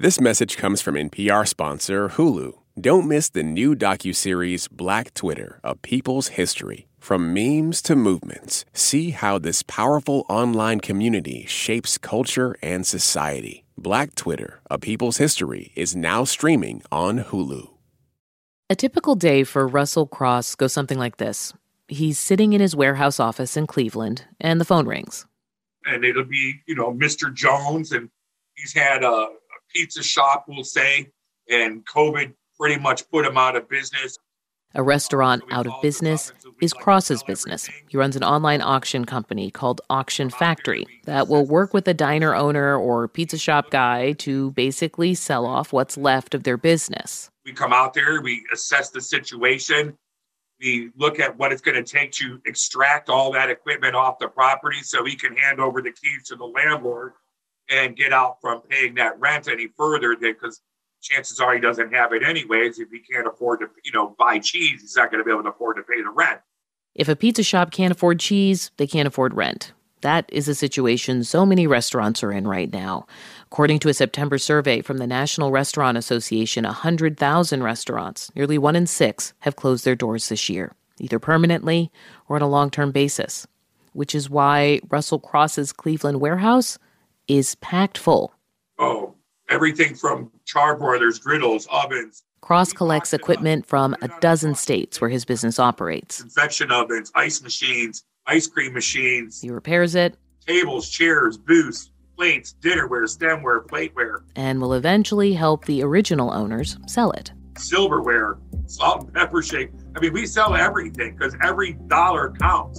This message comes from NPR sponsor Hulu. Don't miss the new docuseries Black Twitter, A People's History. From memes to movements, see how this powerful online community shapes culture and society. Black Twitter, A People's History is now streaming on Hulu. A typical day for Russell Cross goes something like this. He's sitting in his warehouse office in Cleveland, and the phone rings. And it'll be, Mr. Jones, and he's had a pizza shop, we'll say, and COVID pretty much put him out of business. A restaurant out of business is Cross's business. He runs an online auction company called Auction Factory that will work with a diner owner or pizza shop guy to basically sell off what's left of their business. We come out there, we assess the situation, we look at what it's going to take to extract all that equipment off the property so we can hand over the keys to the landlord and get out from paying that rent any further, because chances are he doesn't have it anyways. If he can't afford to, buy cheese, he's not going to be able to afford to pay the rent. If a pizza shop can't afford cheese, they can't afford rent. That is a situation so many restaurants are in right now. According to a September survey from the National Restaurant Association, 100,000 restaurants, nearly 1 in 6, have closed their doors this year, either permanently or on a long-term basis, which is why Russell Cross's Cleveland warehouse is packed full. Oh, everything from charbroilers, griddles, ovens. Cross collects equipment from a dozen states where his business operates. Convection ovens, ice machines, ice cream machines. He repairs it. Tables, chairs, booths, plates, dinnerware, stemware, plateware. And will eventually help the original owners sell it. Silverware, salt and pepper shake. We sell everything because every dollar counts.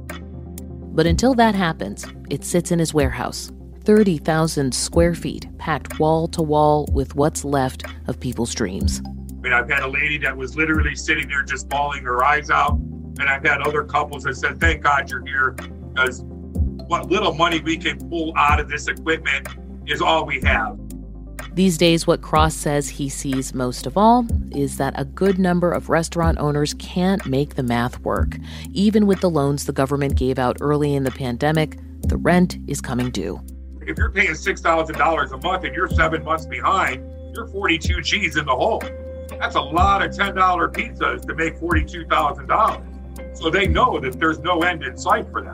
But until that happens, it sits in his warehouse. 30,000 square feet, packed wall to wall with what's left of people's dreams. I've had a lady that was literally sitting there just bawling her eyes out. And I've had other couples that said, thank God you're here, because what little money we can pull out of this equipment is all we have. These days, what Cross says he sees most of all is that a good number of restaurant owners can't make the math work. Even with the loans the government gave out early in the pandemic, the rent is coming due. If you're paying $6,000 a month and you're 7 months behind, you're 42 G's in the hole. That's a lot of $10 pizzas to make $42,000. So they know that there's no end in sight for them.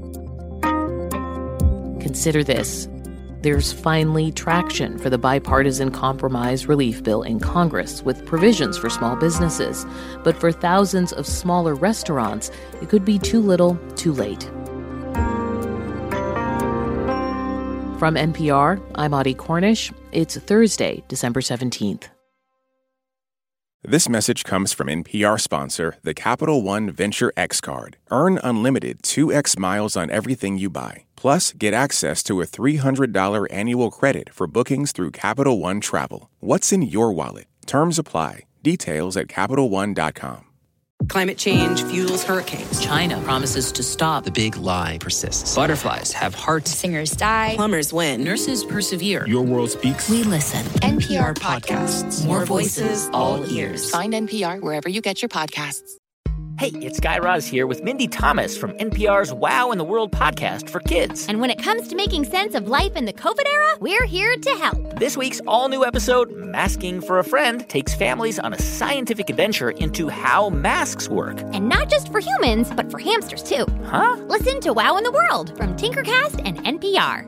Consider this. There's finally traction for the bipartisan compromise relief bill in Congress with provisions for small businesses. But for thousands of smaller restaurants, it could be too little, too late. From NPR, I'm Audie Cornish. It's Thursday, December 17th. This message comes from NPR sponsor, the Capital One Venture X Card. Earn unlimited 2x miles on everything you buy. Plus, get access to a $300 annual credit for bookings through Capital One Travel. What's in your wallet? Terms apply. Details at CapitalOne.com. Climate change fuels hurricanes. China promises to stop. The big lie persists. Butterflies have hearts. Singers die. Plumbers win. Nurses persevere. Your world speaks. We listen. NPR podcasts. More voices, all ears. Find NPR wherever you get your podcasts. Hey, it's Guy Raz here with Mindy Thomas from NPR's Wow in the World podcast for kids. And when it comes to making sense of life in the COVID era, we're here to help. This week's all-new episode, Masking for a Friend, takes families on a scientific adventure into how masks work. And not just for humans, but for hamsters, too. Huh? Listen to Wow in the World from Tinkercast and NPR.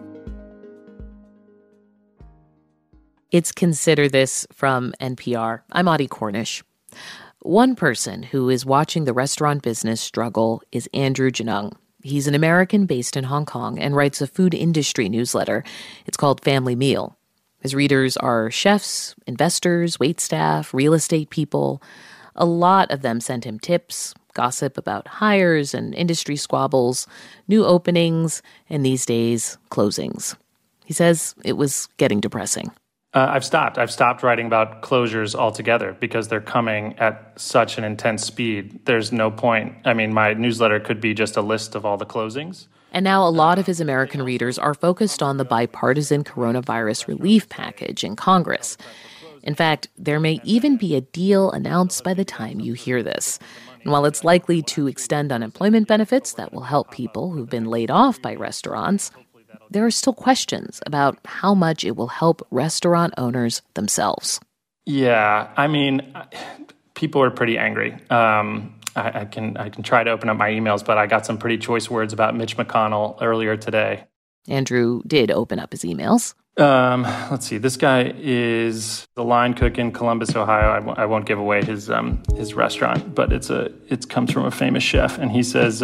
It's Consider This from NPR. I'm Audie Cornish. One person who is watching the restaurant business struggle is Andrew Janung. He's an American based in Hong Kong and writes a food industry newsletter. It's called Family Meal. His readers are chefs, investors, waitstaff, real estate people. A lot of them send him tips, gossip about hires and industry squabbles, new openings, and these days, closings. He says it was getting depressing. I've stopped writing about closures altogether because they're coming at such an intense speed. There's no point. My newsletter could be just a list of all the closings. And now a lot of his American readers are focused on the bipartisan coronavirus relief package in Congress. In fact, there may even be a deal announced by the time you hear this. And while it's likely to extend unemployment benefits that will help people who've been laid off by restaurants, there are still questions about how much it will help restaurant owners themselves. Yeah, I mean, people are pretty angry. I can try to open up my emails, but I got some pretty choice words about Mitch McConnell earlier today. Andrew did open up his emails. Let's see. This guy is the line cook in Columbus, Ohio. I won't give away his restaurant, but it comes from a famous chef, and he says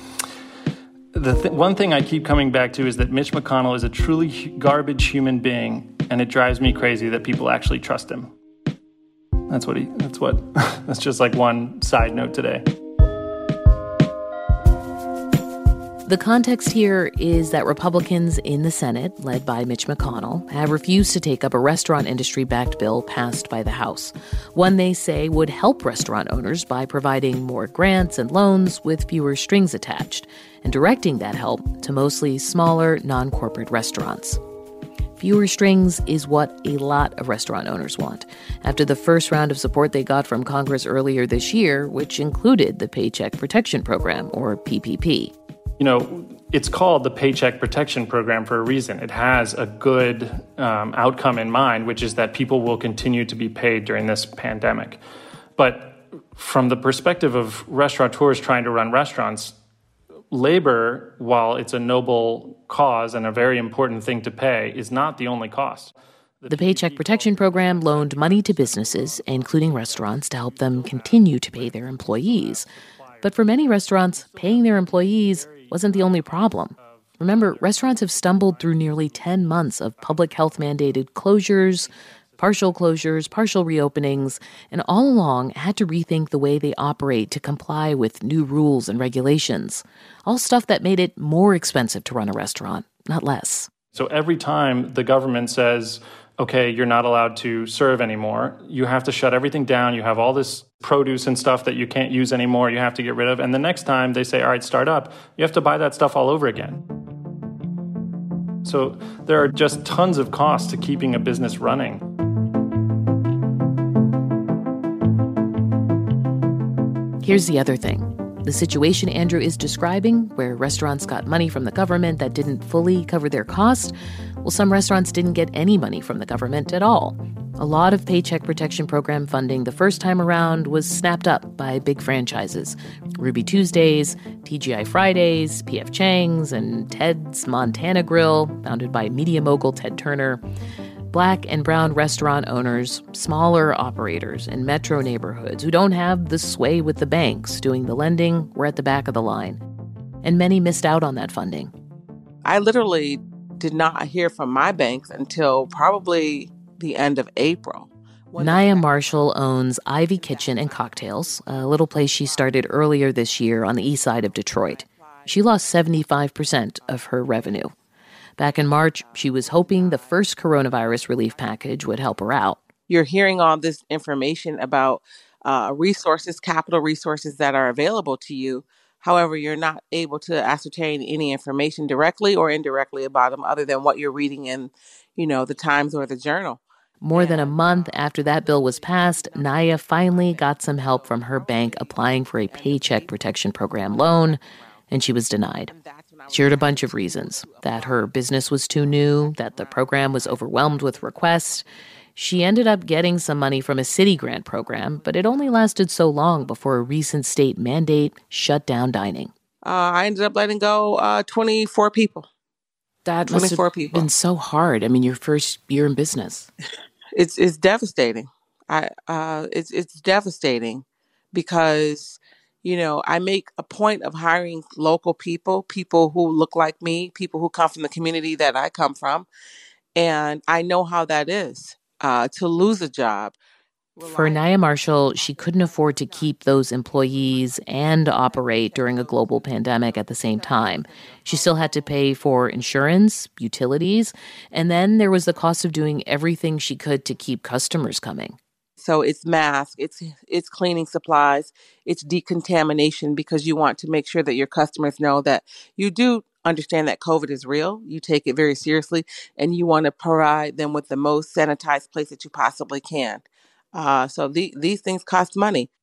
one thing I keep coming back to is that Mitch McConnell is a truly garbage human being, and it drives me crazy that people actually trust him. That's just like one side note today. The context here is that Republicans in the Senate, led by Mitch McConnell, have refused to take up a restaurant industry-backed bill passed by the House, one they say would help restaurant owners by providing more grants and loans with fewer strings attached, and directing that help to mostly smaller, non-corporate restaurants. Fewer strings is what a lot of restaurant owners want, after the first round of support they got from Congress earlier this year, which included the Paycheck Protection Program, or PPP. You know, it's called the Paycheck Protection Program for a reason. It has a good outcome in mind, which is that people will continue to be paid during this pandemic. But from the perspective of restaurateurs trying to run restaurants, labor, while it's a noble cause and a very important thing to pay, is not the only cost. The Paycheck Protection Program loaned money to businesses, including restaurants, to help them continue to pay their employees. But for many restaurants, paying their employees wasn't the only problem. Remember, restaurants have stumbled through nearly 10 months of public health mandated closures, partial reopenings, and all along had to rethink the way they operate to comply with new rules and regulations. All stuff that made it more expensive to run a restaurant, not less. So every time the government says, okay, you're not allowed to serve anymore, you have to shut everything down, you have all this produce and stuff that you can't use anymore, you have to get rid of, and the next time they say, all right, start up, you have to buy that stuff all over again. So there are just tons of costs to keeping a business running. Here's the other thing. The situation Andrew is describing, where restaurants got money from the government that didn't fully cover their cost, well, some restaurants didn't get any money from the government at all. A lot of Paycheck Protection Program funding the first time around was snapped up by big franchises. Ruby Tuesdays, TGI Fridays, P.F. Chang's, and Ted's Montana Grill, founded by media mogul Ted Turner. Black and brown restaurant owners, smaller operators in metro neighborhoods who don't have the sway with the banks doing the lending were at the back of the line. And many missed out on that funding. I literally did not hear from my banks until probably the end of April. Naya Marshall owns Ivy Kitchen and Cocktails, a little place she started earlier this year on the east side of Detroit. She lost 75% of her revenue. Back in March, she was hoping the first coronavirus relief package would help her out. You're hearing all this information about resources, capital resources that are available to you. However, you're not able to ascertain any information directly or indirectly about them other than what you're reading in, the Times or the Journal. More than a month after that bill was passed, Naya finally got some help from her bank applying for a Paycheck Protection Program loan, and she was denied. She heard a bunch of reasons, that her business was too new, that the program was overwhelmed with requests. She ended up getting some money from a city grant program, but it only lasted so long before a recent state mandate shut down dining. I ended up letting go 24 people. That must have been so hard. I mean, your first year in business. It's devastating. It's devastating because I make a point of hiring local people who look like me, people who come from the community that I come from. And I know how that is to lose a job. For Naya Marshall, she couldn't afford to keep those employees and operate during a global pandemic at the same time. She still had to pay for insurance, utilities, and then there was the cost of doing everything she could to keep customers coming. So it's masks, it's cleaning supplies, it's decontamination, because you want to make sure that your customers know that you do understand that COVID is real, you take it very seriously, and you want to provide them with the most sanitized place that you possibly can. So these things cost money.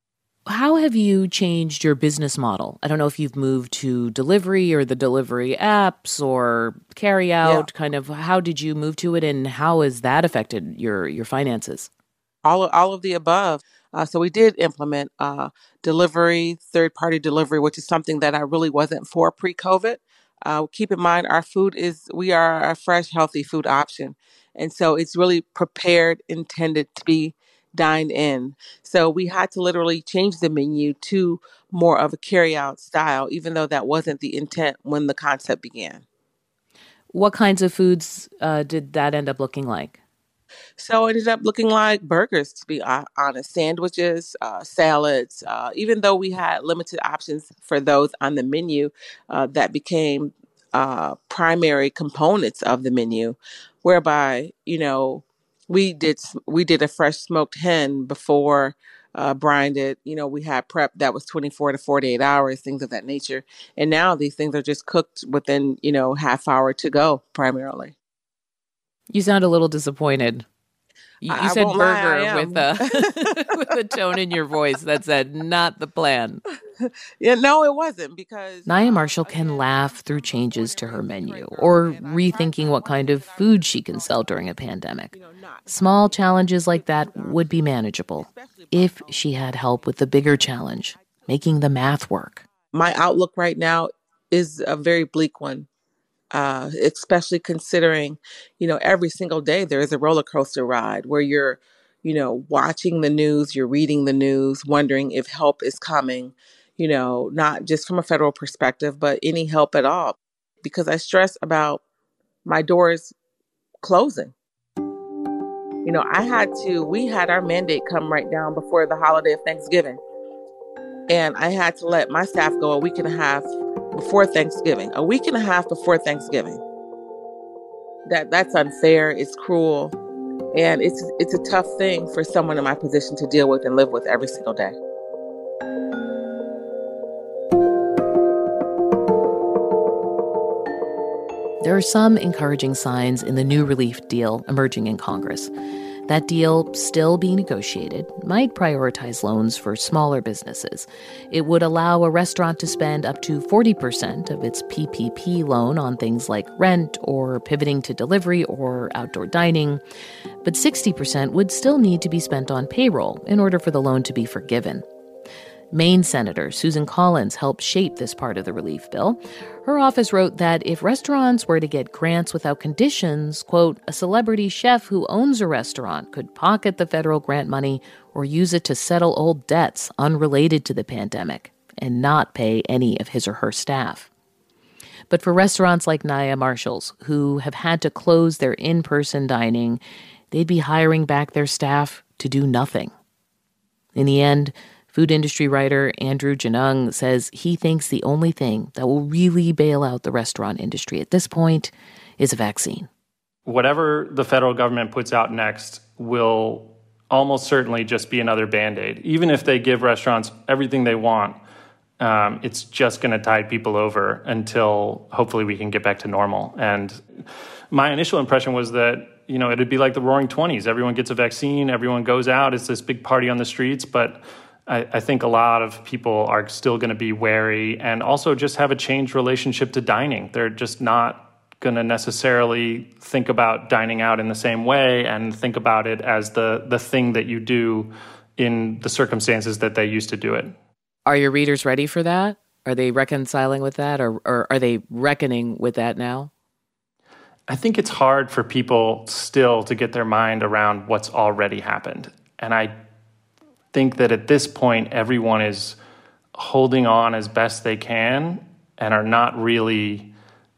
How have you changed your business model? I don't know if you've moved to delivery or the delivery apps or carry out. Kind of how did you move to it, and how has that affected your finances? All of the above. So we did implement delivery, third-party delivery, which is something that I really wasn't for pre-COVID. Keep in mind, we are a fresh, healthy food option. And so it's really prepared, intended to be dined in. So we had to literally change the menu to more of a carry-out style, even though that wasn't the intent when the concept began. What kinds of foods did that end up looking like? So it ended up looking like burgers, to be honest, sandwiches, salads. Even though we had limited options for those on the menu, that became primary components of the menu, whereby, we did a fresh smoked hen before brined it. We had prep that was 24 to 48 hours, things of that nature. And now these things are just cooked within, half hour to go primarily. You sound a little disappointed. You said burger with a tone in your voice that said not the plan. Yeah, no, it wasn't, because Nia Marshall can laugh through changes to her menu or rethinking what kind of food she can sell during a pandemic. Small challenges like that would be manageable if she had help with the bigger challenge, making the math work. My outlook right now is a very bleak one. Especially considering, every single day there is a roller coaster ride where you're, watching the news, you're reading the news, wondering if help is coming, not just from a federal perspective, but any help at all. Because I stress about my doors closing. We had our mandate come right down before the holiday of Thanksgiving. And I had to let my staff go a week and a half before Thanksgiving. That's unfair. It's cruel. And it's a tough thing for someone in my position to deal with and live with every single day. There are some encouraging signs in the new relief deal emerging in Congress. That deal, still being negotiated, might prioritize loans for smaller businesses. It would allow a restaurant to spend up to 40% of its PPP loan on things like rent or pivoting to delivery or outdoor dining. But 60% would still need to be spent on payroll in order for the loan to be forgiven. Maine Senator Susan Collins helped shape this part of the relief bill. Her office wrote that if restaurants were to get grants without conditions, quote, a celebrity chef who owns a restaurant could pocket the federal grant money or use it to settle old debts unrelated to the pandemic and not pay any of his or her staff. But for restaurants like Nia Marshall's, who have had to close their in-person dining, they'd be hiring back their staff to do nothing. In the end, food industry writer Andrew Janung says he thinks the only thing that will really bail out the restaurant industry at this point is a vaccine. Whatever the federal government puts out next will almost certainly just be another Band-Aid. Even if they give restaurants everything they want, it's just going to tide people over until hopefully we can get back to normal. And my initial impression was that, it'd be like the Roaring 20s. Everyone gets a vaccine, everyone goes out, it's this big party on the streets, but I think a lot of people are still going to be wary and also just have a changed relationship to dining. They're just not going to necessarily think about dining out in the same way and think about it as the thing that you do in the circumstances that they used to do it. Are your readers ready for that? Are they reconciling with that, or are they reckoning with that now? I think it's hard for people still to get their mind around what's already happened. And I think that at this point, everyone is holding on as best they can and are not really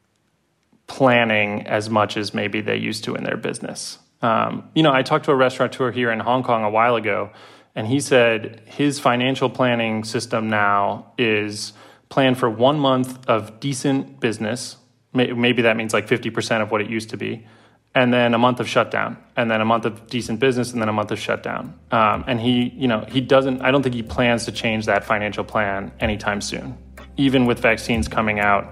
planning as much as maybe they used to in their business. I talked to a restaurateur here in Hong Kong a while ago, and he said his financial planning system now is planned for 1 month of decent business. Maybe that means like 50% of what it used to be. And then a month of shutdown, and then a month of decent business, and then a month of shutdown. And he doesn't, I don't think he plans to change that financial plan anytime soon. Even with vaccines coming out,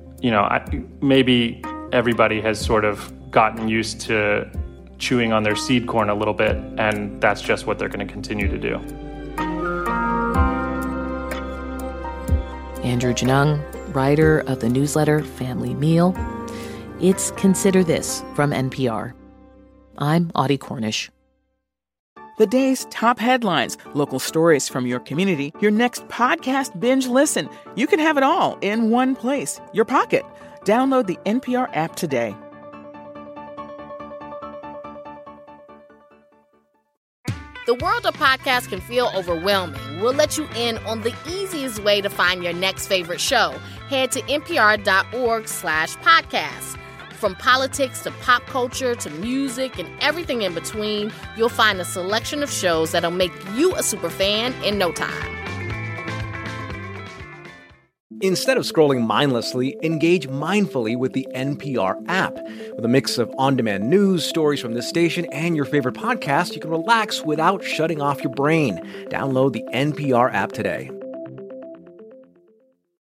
maybe everybody has sort of gotten used to chewing on their seed corn a little bit, and that's just what they're going to continue to do. Andrew Janung, writer of the newsletter Family Meal. It's Consider This from NPR. I'm Audie Cornish. The day's top headlines, local stories from your community, your next podcast binge listen. You can have it all in one place, your pocket. Download the NPR app today. The world of podcasts can feel overwhelming. We'll let you in on the easiest way to find your next favorite show. Head to npr.org/podcasts. From politics to pop culture to music and everything in between, you'll find a selection of shows that'll make you a superfan in no time. Instead of scrolling mindlessly, engage mindfully with the NPR app. With a mix of on-demand news, stories from this station, and your favorite podcast, you can relax without shutting off your brain. Download the NPR app today.